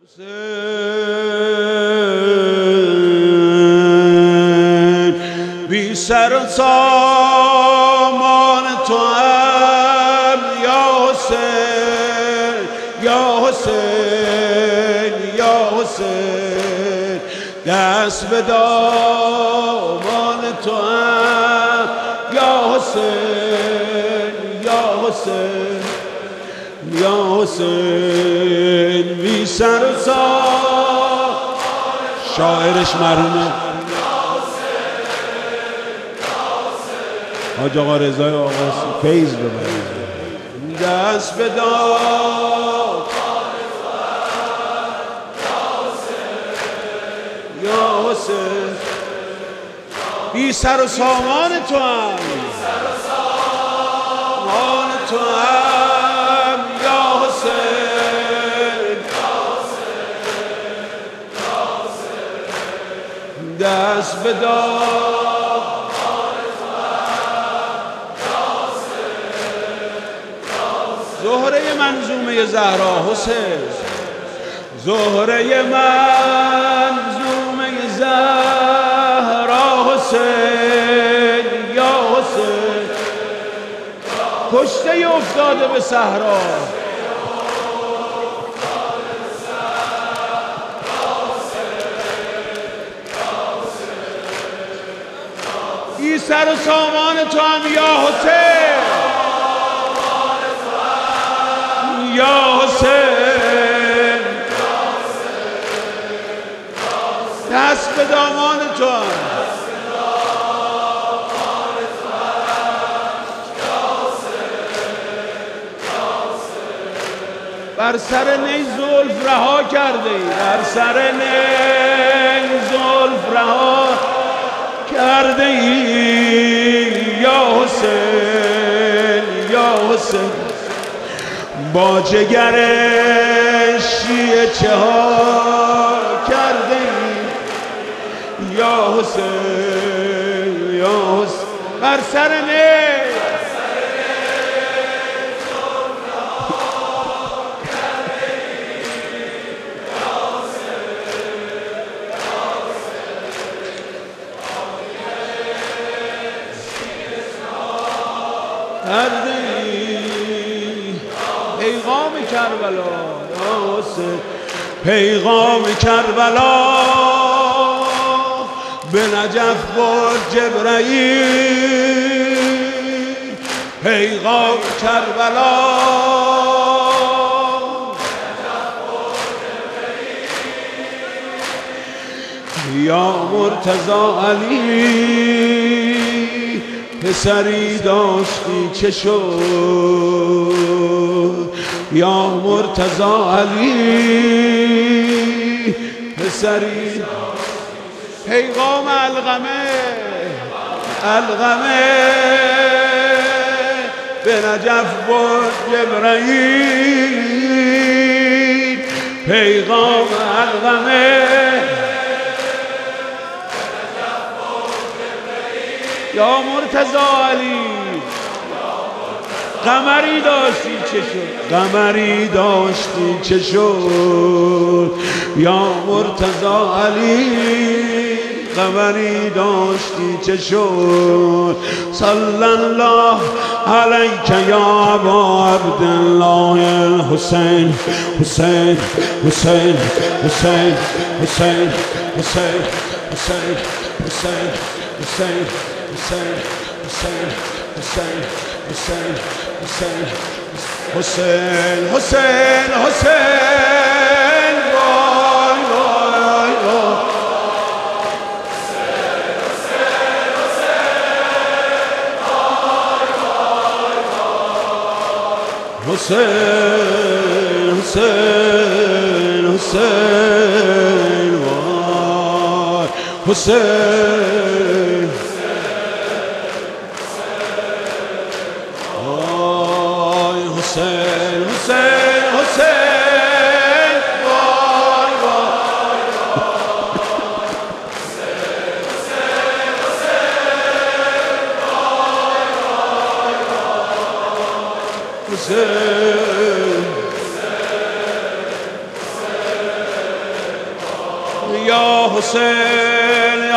بی سر و سامان تو هم یا حسین یا حسین یا حسین، دست به دامان تو هم یا حسین یا حسین یا حسین، بی سر و سامان. شاعرش مرحوم حاج آقا رضای آقا فیض ببرید. دست به داد یا حسین، بی سر و سامان تو هم مان تو هم یا حسین، دست به داد زهره منظومه زهرا حسین، زهره منظومه زهرا حسین یا حسین، کشته افتاده به صحرا. بی سر و سامان تو هم یا حسین یا حسین، دست به دامان تو هم بر سر نی زلف رها کرده ای، بر سر نی زلف رها کرده ای یا حسین یا حسین، با جگر شیعه چه ها کرده ای یا حسین یا حسین، بر سر نی پیغام کربلا یا حسین، پیغام کربلا به نجف برد جبرئیل، پیغام کربلا یا مرتضی علی، پسری داشتی چه شد یا مرتضی علی، پسری. پیغام القمه القمه به نجف برد جبرئیل، پیغام القمه یا مرتضی علی، قمری داشتی چه شد قمری داشتی چه شد یا مرتضی علی، قمری داشتی چه شد. صلی الله علیک یا ابا عبدالله الحسین، حسین حسین حسین حسین حسین حسین حسین حسین حسین حسین حسین حسین حسین حسین حسین حسین وای وای وای حسین حسین حسین وای حسین حسین حسین حسین وای وای حسین یا حسین